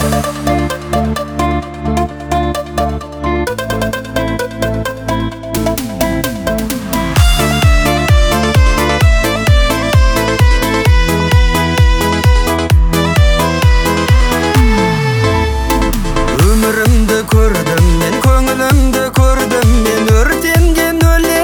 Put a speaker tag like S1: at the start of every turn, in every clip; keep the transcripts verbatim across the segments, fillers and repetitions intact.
S1: Өміріңді көрдім мен, көңіліңді көрдім мен, өртенген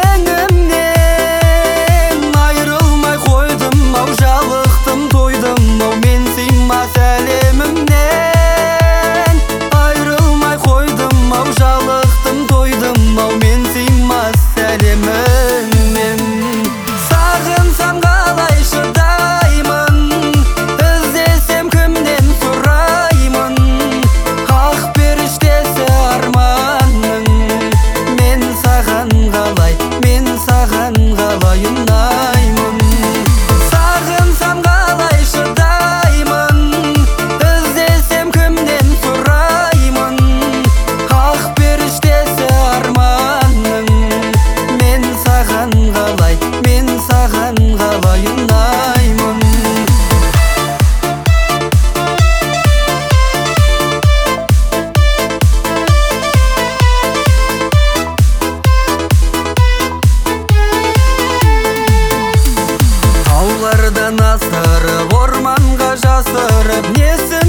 S1: өлеңімнен айырылмай қойдым ау, жалықтым тойдым ау, мен сыймас әлемімнен айырылмай қойдым ау, жалықтым тойдым ау, мен сыймас әлемімнен. Сағынсам қалай шыдаймын, іздесем кімнен сұраймын, ақ періштесі арманның. Мен саған қалай, мен саған қалай ұнаймын. Сағынсам қалай шыдаймын, іздесем кімнен сұраймын, ақ періштесі арманның. Мен саған қалай, мен саған қалай ұнаймын. Таулардан асырып, орманға жасырып, несі